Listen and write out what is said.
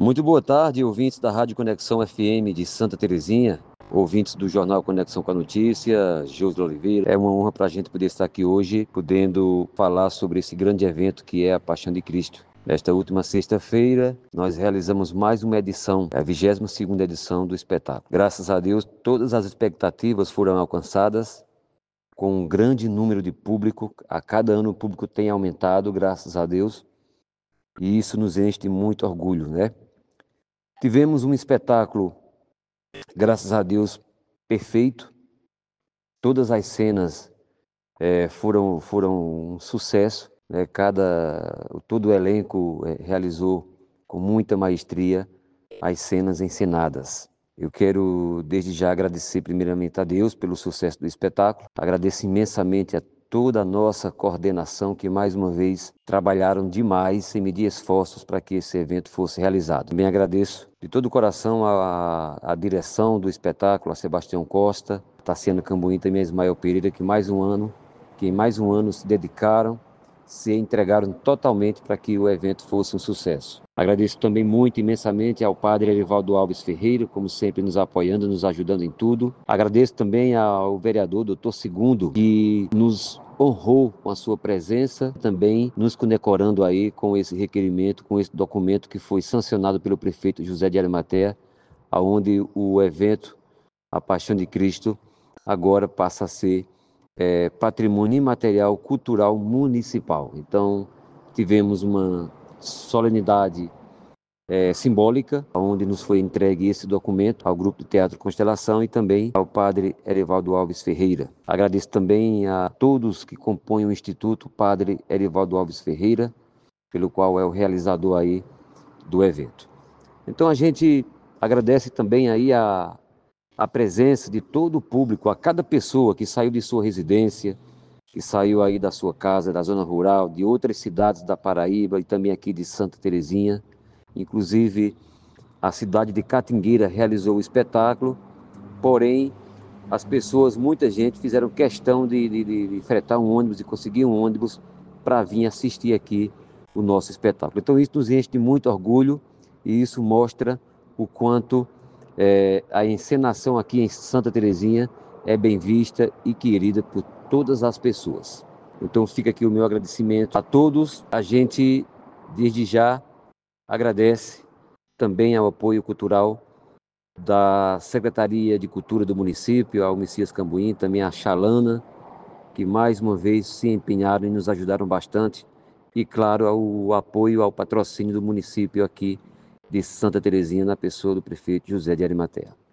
Muito boa tarde, ouvintes da Rádio Conexão FM de Santa Terezinha, ouvintes do Jornal Conexão com a Notícia, José Oliveira. É uma honra para a gente poder estar aqui hoje, podendo falar sobre esse grande evento que é a Paixão de Cristo. Nesta última sexta-feira, nós realizamos mais uma edição, a 22ª edição do espetáculo. Graças a Deus, todas as expectativas foram alcançadas, com um grande número de público. A cada ano o público tem aumentado, graças a Deus, e isso nos enche de muito orgulho, né? Tivemos um espetáculo, graças a Deus, perfeito. Todas as cenas foram um sucesso, né? Todo o elenco realizou com muita maestria as cenas encenadas. Eu quero, desde já, agradecer primeiramente a Deus pelo sucesso do espetáculo. Agradeço imensamente a toda a nossa coordenação, que mais uma vez trabalharam demais, sem medir esforços, para que esse evento fosse realizado. Também agradeço de todo o coração a direção do espetáculo, a Sebastião Costa, Tassiano Cambuim, também a Ismael Pereira, que mais um ano se dedicaram, se entregaram totalmente para que o evento fosse um sucesso. Agradeço também muito, imensamente, ao padre Erivaldo Alves Ferreira, como sempre nos apoiando, nos ajudando em tudo. Agradeço também ao vereador Dr. Segundo, que nos honrou com a sua presença, também nos condecorando aí com esse requerimento, com esse documento que foi sancionado pelo prefeito José de Arimatea, onde o evento, a Paixão de Cristo, agora passa a ser patrimônio imaterial cultural municipal. Então, tivemos uma solenidade simbólica, onde nos foi entregue esse documento ao Grupo de Teatro Constelação e também ao padre Erivaldo Alves Ferreira. Agradeço também a todos que compõem o Instituto Padre Erivaldo Alves Ferreira, pelo qual é o realizador aí do evento. Então a gente agradece também aí a presença de todo o público, a cada pessoa que saiu de sua residência, que saiu aí da sua casa, da zona rural, de outras cidades da Paraíba e também aqui de Santa Terezinha. Inclusive, a cidade de Catingueira realizou o espetáculo, porém, as pessoas, muita gente, fizeram questão de fretar um ônibus e conseguir um ônibus para vir assistir aqui o nosso espetáculo. Então, isso nos enche de muito orgulho e isso mostra o quanto a encenação aqui em Santa Terezinha é bem vista e querida por todas as pessoas. Então, fica aqui o meu agradecimento a todos. A gente, desde já, agradece também ao apoio cultural da Secretaria de Cultura do município, ao Messias Cambuim, também a Xalana, que mais uma vez se empenharam e nos ajudaram bastante, e claro, ao apoio, ao patrocínio do município aqui de Santa Terezinha, na pessoa do prefeito José de Arimatea.